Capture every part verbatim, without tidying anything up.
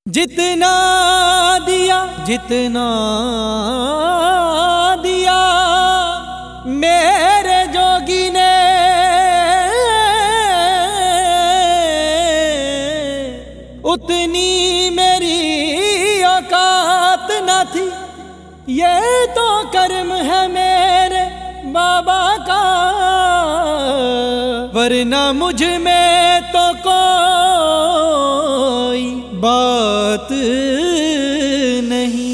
जितना दिया जितना दिया मेरे जोगी ने, उतनी मेरी औकात न थी। ये तो कर्म है मेरे बाबा का, वरना मुझ में तो कोई बात नहीं।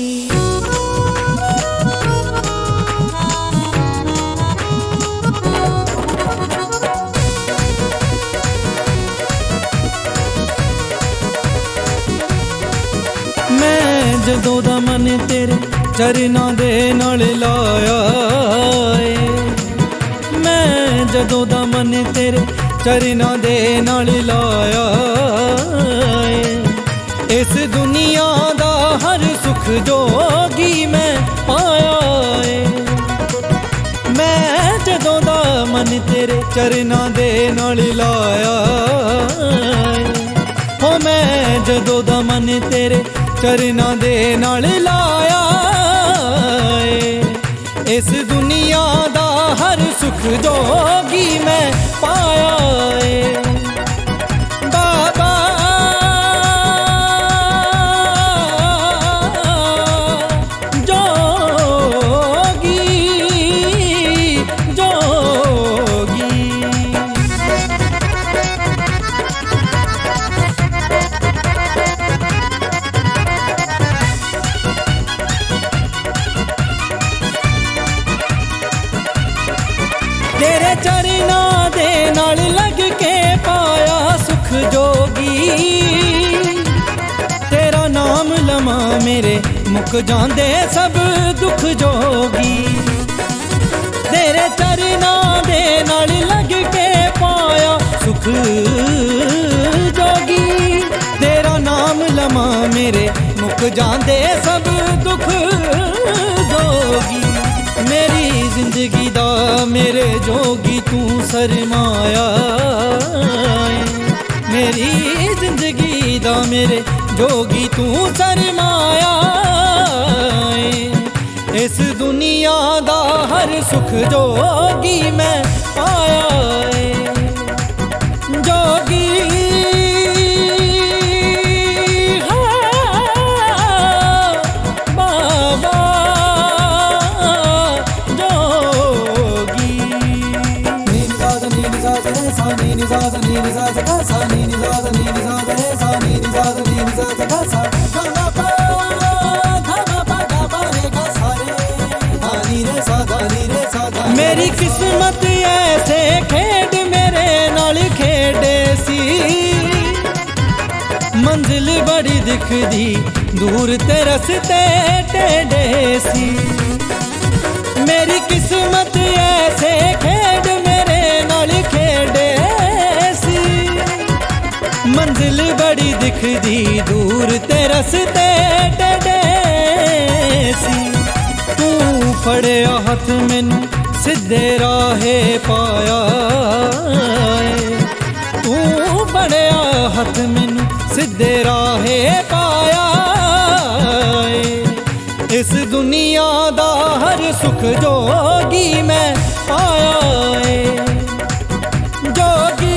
मैं जदों दा मन तेरे चरना दे नाल लाया ए, मैं जदों दा मन तेरे चरना दे नाल लाया ए, इस दुनिया दा हर सुख जोगी मैं पाया ए। मैं जदों दा मन तेरे चरना दे नाल लाया ए, हो मैं जदों दा मन तेरे चरना दे नाल लाया ए, इस दुनिया दा हर सुख जोगी मैं पाया ए। बाबा जोगी जोगी तेरे चरना दे नाल लग के पाया सुख जोगी। तेरा नाम लमा मेरे मुक जांदे सब दुख जोगी। तेरे चरना दे नाल लग के पाया सुख जोगी। तेरा नाम लमा मेरे मुक जांदे सब दुख जोगी। मेरी जिंदगी दा मेरे जोगी तू सरमाया, मेरी जिंदगी दा मेरे जोगी तू सरमाया। इस दुनिया दा हर सुख जोगी मैं पाया जोगी। मेरी किस्मत ऐसे खेड मेरे नाल खेडे सी, मंजिल बड़ी दिखदी दूर ते रस्ते टेढ़े सी। मेरी किस्मत ऐसे खेड मेरे नाल खेडे सी, मंजिल बड़ी दिखदी दूर ते रस्ते टेढ़े सी। तू फड़िया हथ मैनू सिद्धे राहे पाया, तू फड़िया हथ मैनू सिद्धे राहे पाया। इस दुनिया दा हर सुख जोगी मैं पाया जोगी।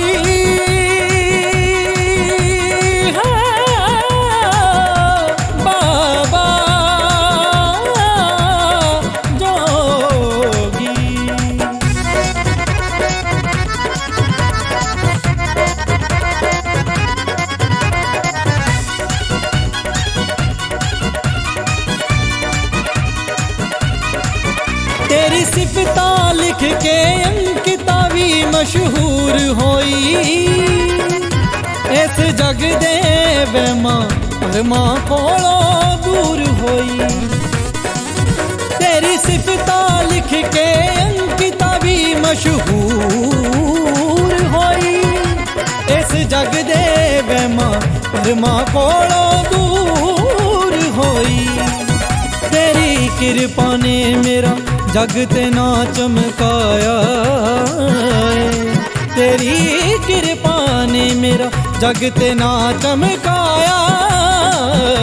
बाबा जोगी तेरी सिफता लिख के अंकिता भी मशहूर होई। इस जग दे वहमा भरमा कोलों दूर होई। तेरी सिफता लिख के अंकिता भी मशहूर होई। इस जग दे वहमा भरमा कोलों दूर होई। तेरी कृपा ने मेरा जग ते ना चमकाया, तेरी कृपा ने मेरा जग ते ना चमकाया।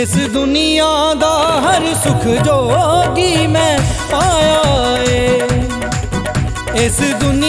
इस दुनिया दा हर सुख जोगी मैं पाया है। इस दुनिया